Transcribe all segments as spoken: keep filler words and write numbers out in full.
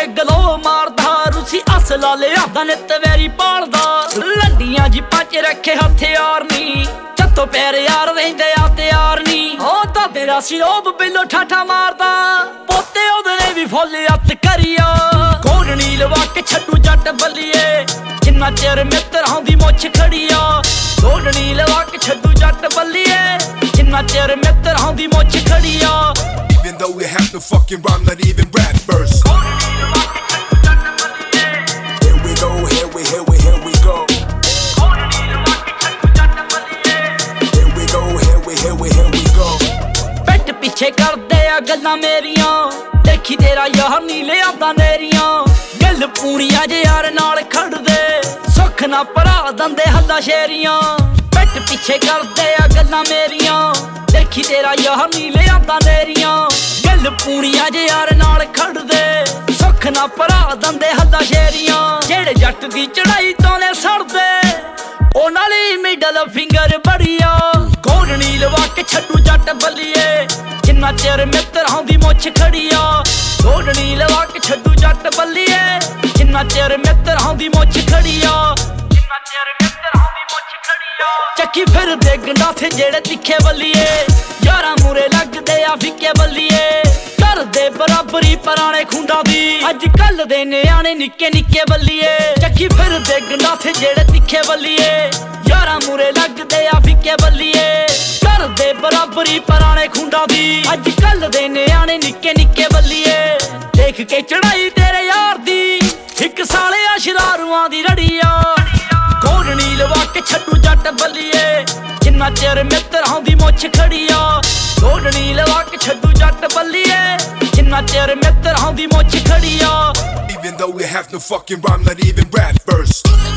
ਕੇ ਗਲੋ ਮਾਰਦਾ ਰੂਸੀ ਅਸਲਾ ਲਿਆਦਾ ਨਿੱਤ ਵੈਰੀ ਪਾਲਦਾ ਲੰਡੀਆਂ ਜੀ ਪੰਜ ਰੱਖੇ ਹਥਿਆਰ ਨੀ ਚੱਤੋ ਪੈਰ ਯਾਰ ਰਹਿੰਦੇ ਆ ਤਿਆਰ ਨੀ ਉਹ ਤਾਂ ਤੇਰਾ ਸਿਰੋਬ ਬਿੱਲੋ ਠਾਠਾ ਮਾਰਦਾ ਪੋਤੇ ਉਹਦੇ ਵੀ ਫੁੱਲ ਅੱਤ ਕਰੀਆ ਕੋੜਣੀ ਲਵਾ ਕੇ ਛੱਡੂ ਜੱਟ ਬੱਲੀਏ ਜਿੰਨਾ ਚਿਰ ਮਿੱਤਰਾਂ ਦੀ ਮੁੱਛ ਖੜੀਆ ਕੋੜਣੀ ਲਵਾ ਕੇ ਛੱਡੂ ਜੱਟ ਬੱਲੀਏ ਜਿੰਨਾ ਚਿਰ ਮਿੱਤਰਾਂ ਦੀ ਮੁੱਛ ਖੜੀਆ Even though we have to fucking rhyme, not even rap verse. Here we go, here we, here we, here we go. Here we go, here we, here we, here we go. ਪਿੱਠ ਪਿੱਛੇ ਕਰਦੇ ਆ ਗੱਲਾਂ ਮੇਰੀਆਂ ਦੇਖੀ ਤੇਰਾ ਯਾਰ ਨੀ ਲਿਆਂਦਾ ਨੇਰੀਆਂ ਗੱਲ ਪੂਣੀਆਂ ਜੇ ਯਾਰ ਨਾਲ ਖੜਦੇ ਸੁੱਖ ਨਾ ਭਰਾ ਦੰਦੇ ਹੱਲਾ ਸ਼ੇਰੀਆਂ ਪਿੱਠ ਪਿੱਛੇ ਕਰਦੇ ਆ ਗੱਲਾਂ ਮੇਰੀਆਂ ਦੇਖੀ ਤੇਰਾ ਯਾਰ ਨੀ ਲਿਆਂਦਾ ਨੇਰੀਆਂ ਗੱਲ ਪੂਣੀਆਂ ਜੇ ਯਾਰ ਨਾਲ ਖੜਦੇ ਸੁੱਖ ਨਾ ਭਰਾ ਦੰਦੇ ਹੱਲਾ ਸ਼ੇਰੀਆਂ ਜਿਹੜੇ ਜੱਟ ਦੀ ਚੜਾਈ ਤੋਂ ਨੇ ਸੜਦੇ ਉਹ ਨਾਲੀ ਮਿਡਲ ਫਿੰਗਰ ਬੜੀਆ ਕੋੜਣੀ ਲਵਾ ਕੇ ਛੱਡੂ ਜੱਟ ਬੱਲੀਏ ਜਿੰਨਾ ਚਿਰ ਮਿੱਤਰਾਂ ਦੀ ਮੁੱਛ ਖੜੀਆ ਕੋੜਣੀ ਲਵਾ ਕੇ ਛੱਡੂ ਜੱਟ ਬੱਲੀਏ ਜਿੰਨਾ ਚਿਰ ਮਿੱਤਰਾਂ ਦੀ ਮੁੱਛ ਖੜੀਆ ਜਿੰਨਾ ਚਿਰ ਮਿੱਤਰਾਂ ਦੀ ਮੁੱਛ ਖੜੀਆ ਚੱਕੀ ਫਿਰਦੇ ਗੰਡਾਸੇ ਜਿਹੜੇ ਤਿੱਖੇ ਬੱਲੀਏ ਯਾਰਾਂ ਮੂਰੇ ਲੱਗਦੇ ਆ ਫਿੱਕੇ ਬੱਲੀਏ ਕਰਦੇ ਬਰਾਬਰੀ ਪੁਰਾਣੇ ਖੁੰਡਾਂ ਦੀ ਅੱਜ ਕੱਲ ਦੇ ਨਿਆਣੇ ਨਿੱਕੇ ਨਿੱਕੇ ਬੱਲੀਏ ਚੱਕੀ ਫਿਰਦੇ ਗੰਡਾਸੇ ਜਿਹੜੇ ਤਿੱਖੇ ਬੱਲੀਏ ਯਾਰਾਂ ਮੂਰੇ ਲੱਗਦੇ ਆ ਫਿੱਕੇ ਬੱਲੀਏ ਕਰਦੇ ਬਰਾਬਰੀ ਪੁਰਾਣੇ ਖੁੰਡਾਂ ਦੀ ਅੱਜ ਕੱਲ ਦੇ ਨਿਆਣੇ ਨਿੱਕੇ ਨਿੱਕੇ ਬੱਲੀਏ ਦੇਖ ਕੇ ਚੜਾਈ ਤੇਰੇ ਯਾਰ ਦੀ ਇੱਕ ਸਾਲਿਆ ਸ਼ਰਾਰੂਆਂ ਦੀ ਰੜੀਆ ਕੋੜਣੀ ਲਵਾ ਕੇ ਛੱਡੂ ਜੱਟ ਬੱਲੀਏ ਜਿੰਨਾ ਚਿਰ ਮਿੱਤਰਾਂ ਦੀ ਮੁੱਛ ਖੜੀਆ ਕੋੜਣੀ ਲਵਾ ਕੇ ਛੱਡੂ ਜੱਟ ਬੱਲੀਏ ਜਿੰਨਾ ਚਿਰ ਮਿੱਤਰਾਂ ਦੀ ਮੁੱਛ ਖੜੀਆ Even though we have to fucking rhyme, not even rap verse.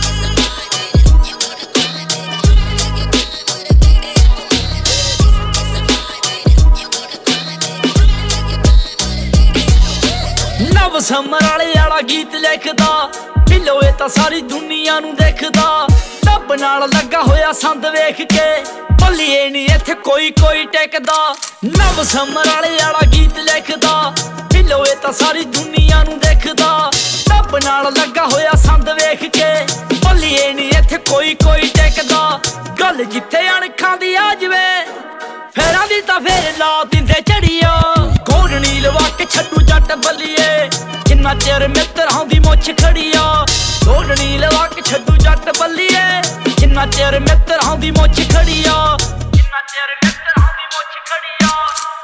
ਨਵ ਸਮਰ ਵਾਲੇ ਵਾਲਾ ਗੀਤ ਲਿਖਦਾ ਢਿੱਲੋਂ ਇਹ ਤਾਂ ਸਾਰੀ ਦੁਨੀਆ ਨੂੰ ਦੇਖਦਾ ਰੱਬ ਨਾਲ ਲੱਗਾ ਹੋਇਆ ਸੰਦ ਵੇਖ ਕੇ ਬੱਲੀਏ ਨੀ ਇੱਥੇ ਕੋਈ ਕੋਈ ਟਿਕਦਾ ਨਵ ਸਮਰ ਵਾਲੇ ਵਾਲਾ ਗੀਤ ਲਿਖਦਾ ਢਿੱਲੋਂ ਇਹ ਤਾਂ ਸਾਰੀ ਦੁਨੀਆ ਨੂੰ ਦੇਖਦਾ ਰੱਬ ਨਾਲ ਲੱਗਾ ਹੋਇਆ ਸੰਦ ਵੇਖ ਕੇ ਬੱਲੀਏ ਨੀ ਇੱਥੇ ਕੋਈ ਕੋਈ ਟਿਕਦਾ ਗੱਲ ਜਿੱਥੇ ਅਣਖਾਂ ਦੀ ਆ ਜਵੇ ਫੇਰਾਂ ਦੀ ਤਾਂ ਫੇਰ ਲਾ ਦਿੰਦੇ ਝੜੀਆਂ ਕੋੜਣੀ ਲਵਾ ਕੇ ਛੱਡੂ ਜੱਟ ਬੱਲੀਏ ਜਿੰਨਾ ਚਿਰ ਮਿੱਤਰਾਂ ਦੀ ਮੁੱਛ ਖੜੀਆ ਕੋੜਣੀ ਲਵਾ ਕੇ ਛੱਡੂ ਜੱਟ ਬੱਲੀਏ ਜਿੰਨਾ ਚਿਰ ਮਿੱਤਰਾਂ ਦੀ ਮੁੱਛ ਖੜੀਆ ਜਿੰਨਾ ਚਿਰ ਮਿੱਤਰਾਂ ਦੀ ਮੁੱਛ ਖੜੀਆ